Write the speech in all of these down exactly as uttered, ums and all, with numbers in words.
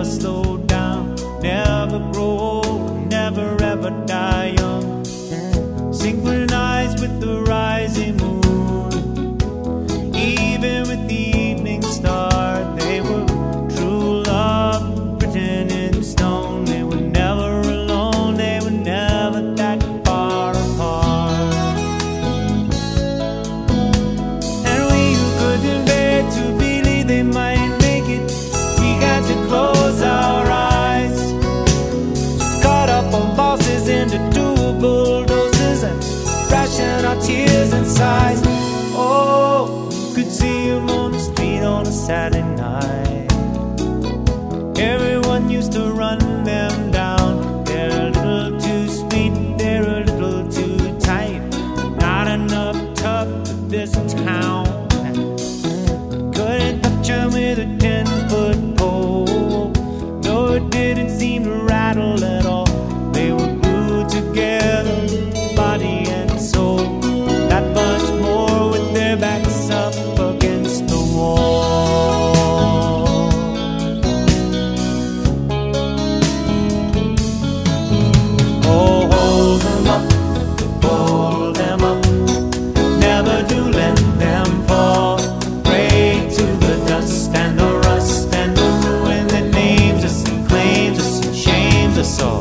slow down, never grow old, never ever die young. Synchronized with the rising moon, even with the evening star, they were true love written in stone. They were never alone, they were never that far apart. And we couldn't bear to believe they might make it. We had to close our eyes, caught up on bosses into dual bulldozers and ration our tears and sighs. Oh, you could see them on the street on a Saturday night. Everyone used to run them down. They're a little too sweet, they're a little too tight. Not enough tough for this town. Couldn't touch them with a ten-foot pole. No, it didn't seem to rattle at all. They were glued together, body and soul. That much more with their backs up against the wall. Oh, hold them up, hold them up, never do let them fall. Pray to the dust and the rust and the ruin that names us and claims us and shames us all.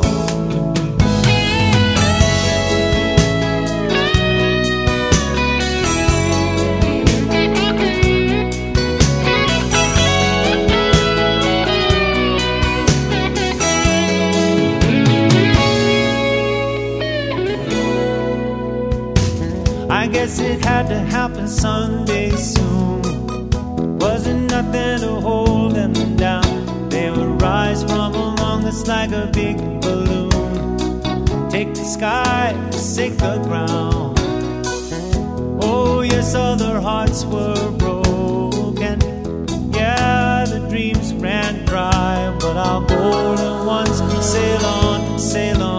I guess it had to happen Sunday soon. Wasn't nothing to hold them down. They would rise from among us like a big balloon. Take the sky, forsake the ground. Oh yes, other hearts were broken. Yeah, the dreams ran dry, but our golden ones sail on, sail on.